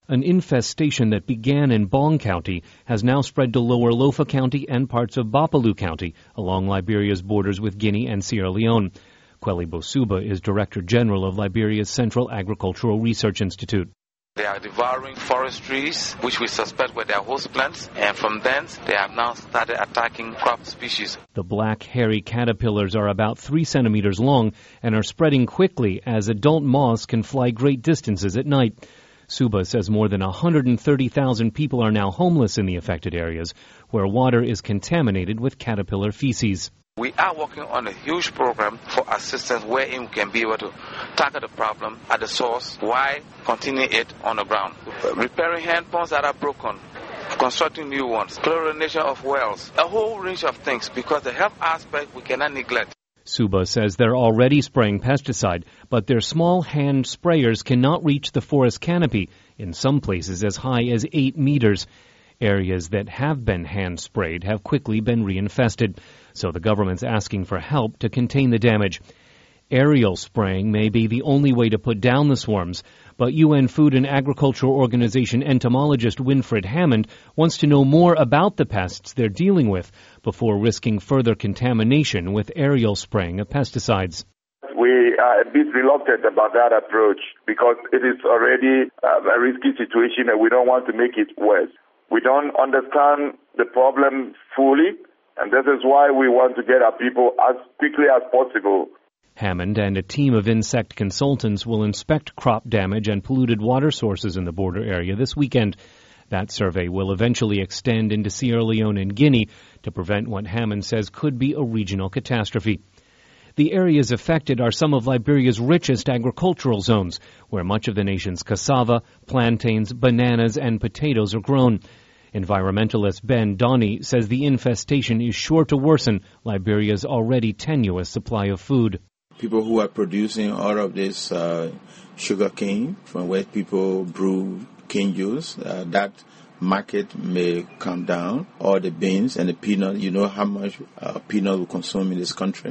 An infestation that began in Bong County has now spread to Lower Lofa County and parts of Bapaleu County along Liberia's borders with Guinea and Sierra Leone. Kweli Bosuba is Director General of Liberia's Central Agricultural Research Institute. They are devouring forest trees, which we suspect were their host plants, and from thence they have now started attacking crop species. The black, hairy caterpillars are about 3 centimeters long and are spreading quickly as adult moths can fly great distances at night. Suba says more than 130,000 people are now homeless in the affected areas, where water is contaminated with caterpillar feces. We are working on a huge program for assistance wherein we can be able to tackle the problem at the source while continuing it on the ground. Repairing hand pumps that are broken, constructing new ones, chlorination of wells, a whole range of things, because the health aspect we cannot neglect. Suba says they're already spraying pesticide, but their small hand sprayers cannot reach the forest canopy, in some places as high as 8 meters. Areas that have been hand sprayed have quickly been reinfested, so the government's asking for help to contain the damage. Aerial spraying may be the only way to put down the swarms, but UN Food and Agriculture Organization entomologist Winfred Hammond wants to know more about the pests they're dealing with before risking further contamination with aerial spraying of pesticides. We are a bit reluctant about that approach because it is already a risky situation and we don't want to make it worse. We don't understand the problem fully, and this is why we want to get our people as quickly as possible. Hammond and a team of insect consultants will inspect crop damage and polluted water sources in the border area this weekend. That survey will eventually extend into Sierra Leone and Guinea to prevent what Hammond says could be a regional catastrophe. The areas affected are some of Liberia's richest agricultural zones, where much of the nation's cassava, plantains, bananas, and potatoes are grown. Environmentalist Ben Donnie says the infestation is sure to worsen Liberia's already tenuous supply of food. People who are producing all of this sugar cane, from where people brew cane juice, that market may come down. Or the beans and the peanut, you know how much peanut we consume in this country.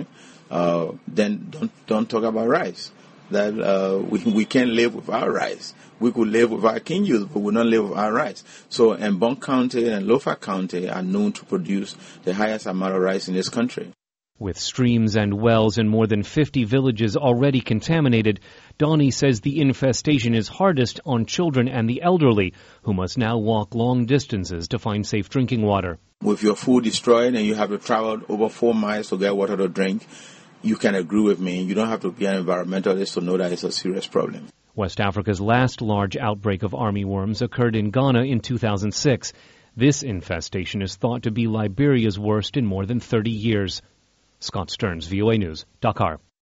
Then don't talk about rice. That we can't live without rice. We could live without cane juice, but we don't live without rice. So, and Bong County and Lofa County are known to produce the highest amount of rice in this country. With streams and wells in more than 50 villages already contaminated, Donnie says the infestation is hardest on children and the elderly, who must now walk long distances to find safe drinking water. With your food destroyed and you have to travel over 4 miles to get water to drink, you can agree with me. You don't have to be an environmentalist to know that it's a serious problem. West Africa's last large outbreak of armyworms occurred in Ghana in 2006. This infestation is thought to be Liberia's worst in more than 30 years. Scott Stearns, VOA News, Dakar.